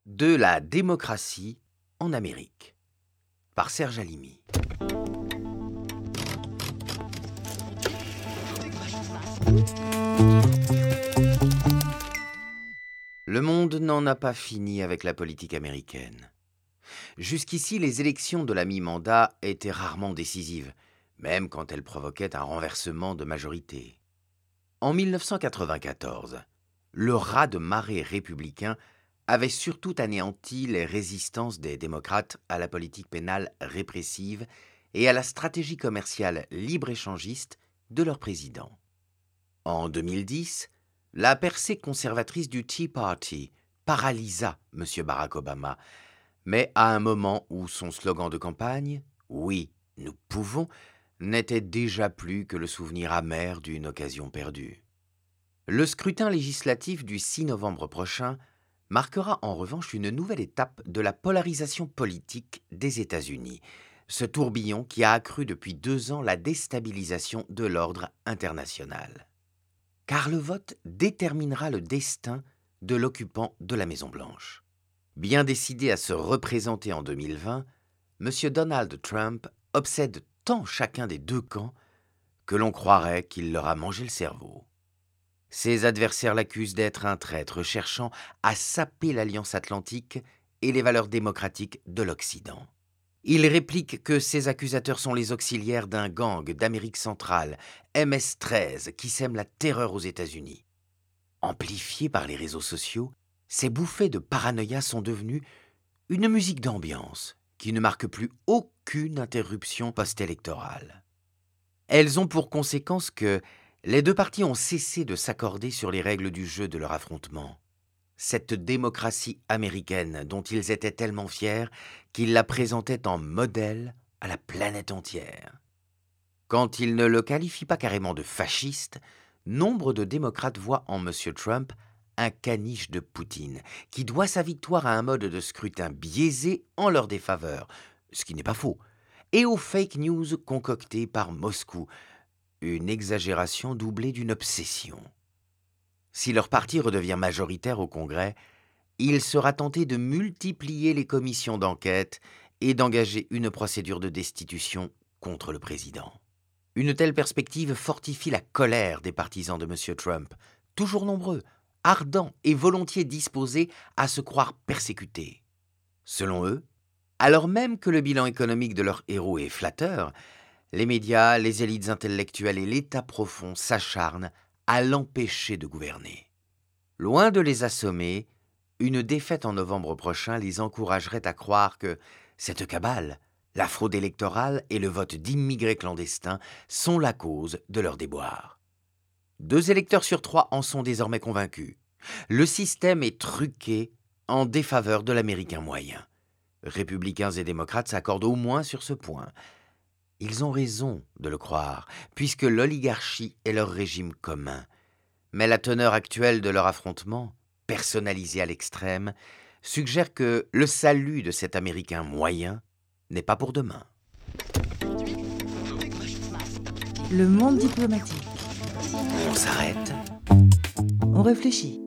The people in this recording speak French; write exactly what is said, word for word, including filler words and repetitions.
De la démocratie en Amérique, par Serge Halimi. Le monde n'en a pas fini avec la politique américaine. Jusqu'ici, les élections de la mi-mandat étaient rarement décisives, même quand elles provoquaient un renversement de majorité. En mille neuf cent quatre-vingt-quatorze, le raz-de-marée républicain avait surtout anéanti les résistances des démocrates à la politique pénale répressive et à la stratégie commerciale libre-échangiste de leur président. En deux mille dix, la percée conservatrice du Tea Party paralysa M. Barack Obama, mais à un moment où son slogan de campagne « Oui, nous pouvons » n'était déjà plus que le souvenir amer d'une occasion perdue. Le scrutin législatif du six novembre prochain marquera en revanche une nouvelle étape de la polarisation politique des États-Unis, ce tourbillon qui a accru depuis deux ans la déstabilisation de l'ordre international. Car le vote déterminera le destin de l'occupant de la Maison-Blanche. Bien décidé à se représenter en deux mille vingt, M. Donald Trump obsède tant chacun des deux camps que l'on croirait qu'il leur a mangé le cerveau. Ses adversaires l'accusent d'être un traître cherchant à saper l'Alliance atlantique et les valeurs démocratiques de l'Occident. Il réplique que ces accusateurs sont les auxiliaires d'un gang d'Amérique centrale, M S treize, qui sème la terreur aux États-Unis. Amplifiés par les réseaux sociaux, ces bouffées de paranoïa sont devenues une musique d'ambiance qui ne marque plus aucune interruption post-électorale. Elles ont pour conséquence que les deux partis ont cessé de s'accorder sur les règles du jeu de leur affrontement. Cette démocratie américaine dont ils étaient tellement fiers qu'ils la présentaient en modèle à la planète entière. Quand ils ne le qualifient pas carrément de fasciste, nombre de démocrates voient en M. Trump un caniche de Poutine qui doit sa victoire à un mode de scrutin biaisé en leur défaveur, ce qui n'est pas faux, et aux fake news concoctées par Moscou, une exagération doublée d'une obsession. Si leur parti redevient majoritaire au Congrès, il sera tenté de multiplier les commissions d'enquête et d'engager une procédure de destitution contre le président. Une telle perspective fortifie la colère des partisans de M. Trump, toujours nombreux, ardents et volontiers disposés à se croire persécutés. Selon eux, alors même que le bilan économique de leur héros est flatteur, les médias, les élites intellectuelles et l'État profond s'acharnent à l'empêcher de gouverner. Loin de les assommer, une défaite en novembre prochain les encouragerait à croire que cette cabale, la fraude électorale et le vote d'immigrés clandestins sont la cause de leur déboire. Deux électeurs sur trois en sont désormais convaincus. Le système est truqué en défaveur de l'Américain moyen. Républicains et démocrates s'accordent au moins sur ce point. Ils ont raison de le croire, puisque l'oligarchie est leur régime commun. Mais la teneur actuelle de leur affrontement, personnalisée à l'extrême, suggère que le salut de cet Américain moyen n'est pas pour demain. Le monde diplomatique. On s'arrête. On réfléchit.